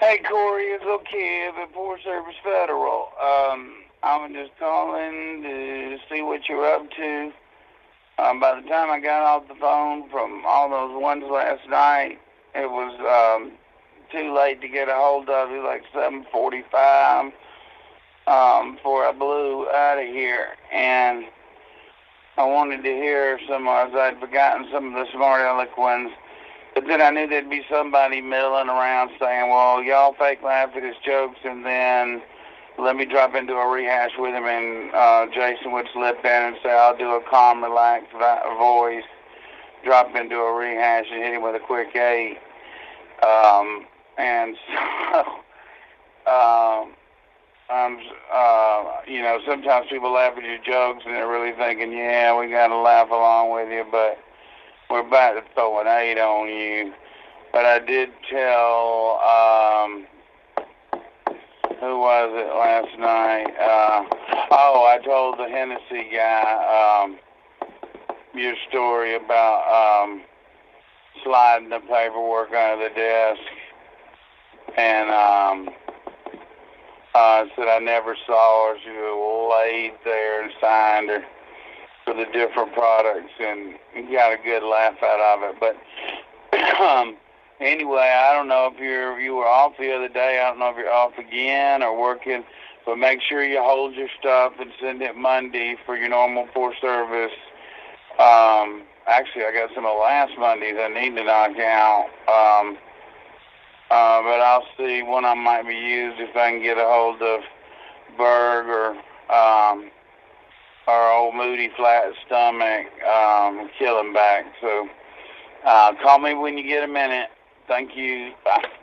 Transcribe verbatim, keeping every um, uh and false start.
Hey, Corey, it's okay at Forest Service Federal. Um, I'm just calling to see what you're up to. Um, by the time I got off the phone from all those ones last night, it was um, too late to get a hold of you, like seven forty-five, um, before I blew out of here. And I wanted to hear some, as I'd forgotten some of the smart aleck ones. But then I knew there'd be somebody milling around saying, well, y'all fake laugh at his jokes, and then let me drop into a rehash with him, and uh, Jason would slip in and say, I'll do a calm, relaxed voice, drop into a rehash and hit him with a quick eight. Um, and so, um, um, uh, you know, sometimes people laugh at your jokes, and they're really thinking, yeah, we got to laugh along with you, but we're about to throw an eight on you. But I did tell, um, who was it last night? Uh, oh, I told the Hennessy guy um, your story about um, sliding the paperwork under the desk. And um, uh, said I never saw her. She was laid there and signed her for the different products, and got a good laugh out of it. But um, anyway, I don't know if you're you were off the other day. I don't know if you're off again or working, but make sure you hold your stuff and send it Monday for your normal for service. Um, actually, I got some of last Mondays I need to knock out. Um, uh, but I'll see when I might be used if I can get a hold of Berg or um, our old Moody Flat Stomach, um, Killing Back. So uh, call me when you get a minute. Thank you. Bye.